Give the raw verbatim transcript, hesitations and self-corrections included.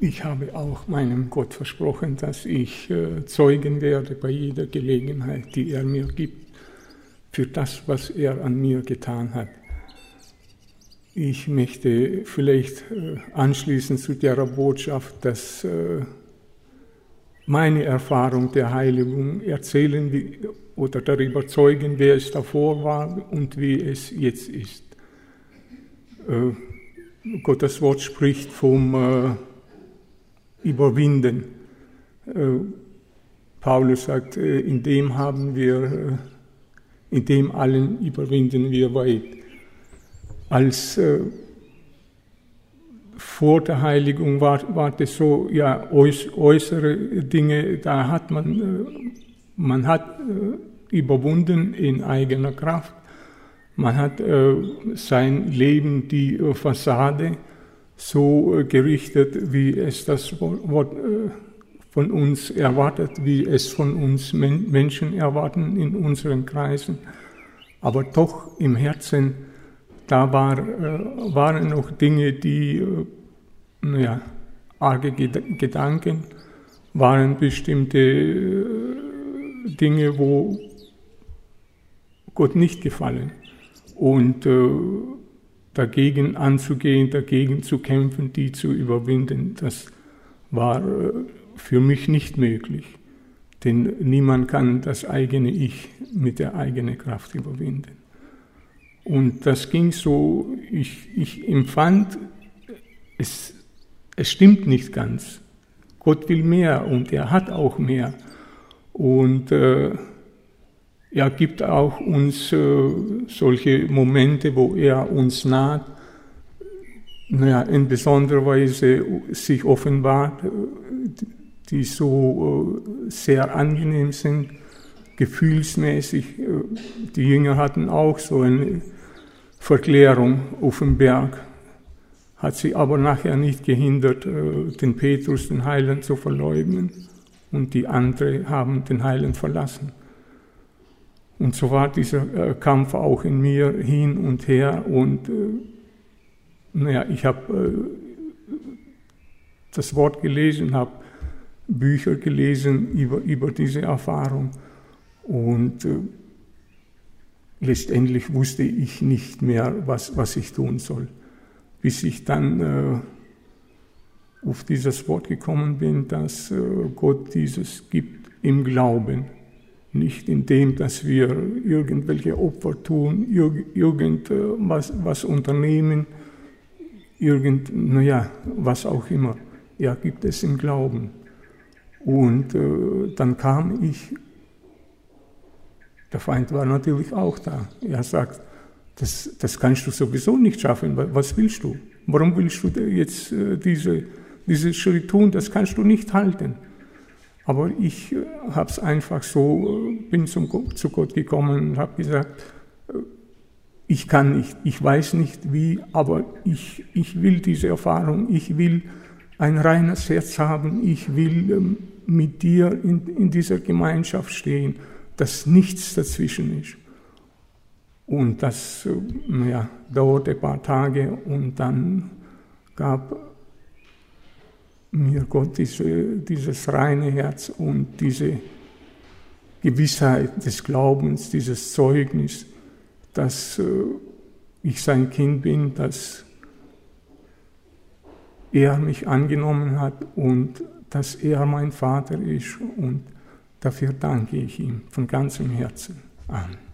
Ich habe auch meinem Gott versprochen, dass ich äh, zeugen werde bei jeder Gelegenheit, die er mir gibt, für das, was er an mir getan hat. Ich möchte vielleicht äh, anschließend zu der Botschaft, dass äh, meine Erfahrung der Heiligung erzählen wie, oder darüber zeugen, wer es davor war und wie es jetzt ist. Äh, Gottes Wort spricht vom äh, Überwinden. Äh, Paulus sagt, äh, in dem haben wir, äh, in dem allen überwinden wir weit. Als äh, vor der Heiligung war, war das so, ja, äuß, äußere Dinge, da hat man, äh, man hat äh, überwunden in eigener Kraft. Man hat äh, sein Leben, die äh, Fassade, so äh, gerichtet, wie es das Wort äh, von uns erwartet, wie es von uns Men- Menschen erwarten in unseren Kreisen. Aber doch im Herzen, da war, äh, waren noch Dinge, die, äh, naja, arge Ged- Gedanken, waren bestimmte äh, Dinge, wo Gott nicht gefallen. Und äh, dagegen anzugehen, dagegen zu kämpfen, die zu überwinden, das war äh, für mich nicht möglich. Denn niemand kann das eigene Ich mit der eigenen Kraft überwinden. Und das ging so, ich, ich empfand, es, es stimmt nicht ganz. Gott will mehr und er hat auch mehr. Und äh, er gibt auch uns äh, solche Momente, wo er uns naht, naja, in besonderer Weise sich offenbart, die so äh, sehr angenehm sind, gefühlsmäßig. Die Jünger hatten auch so eine Verklärung auf dem Berg, hat sie aber nachher nicht gehindert, äh, den Petrus, den Heiland, zu verleugnen, und die anderen haben den Heiland verlassen. Und so war dieser äh, Kampf auch in mir hin und her. Und äh, naja, ich habe äh, das Wort gelesen, habe Bücher gelesen über, über diese Erfahrung. Und äh, letztendlich wusste ich nicht mehr, was, was ich tun soll. Bis ich dann äh, auf dieses Wort gekommen bin, dass äh, Gott dieses gibt im Glauben. Nicht in dem, dass wir irgendwelche Opfer tun, irgendwas was unternehmen, irgend, naja, was auch immer. Er gibt es im Glauben. Und äh, dann kam ich, der Feind war natürlich auch da. Er sagt, das, das kannst du sowieso nicht schaffen, was willst du? Warum willst du jetzt äh, diese, diese Schritt tun? Das kannst du nicht halten. Aber ich äh, habe es einfach so, äh, bin zum, zu Gott gekommen und habe gesagt, äh, ich kann nicht, ich weiß nicht wie, aber ich, ich will diese Erfahrung, ich will ein reines Herz haben, ich will ähm, mit dir in, in dieser Gemeinschaft stehen, dass nichts dazwischen ist. Und das äh, ja, dauerte ein paar Tage und dann gab mir Gott diese, dieses reine Herz und diese Gewissheit des Glaubens, dieses Zeugnis, dass äh, ich sein Kind bin, dass er mich angenommen hat und dass er mein Vater ist. Und dafür danke ich ihm von ganzem Herzen. Amen.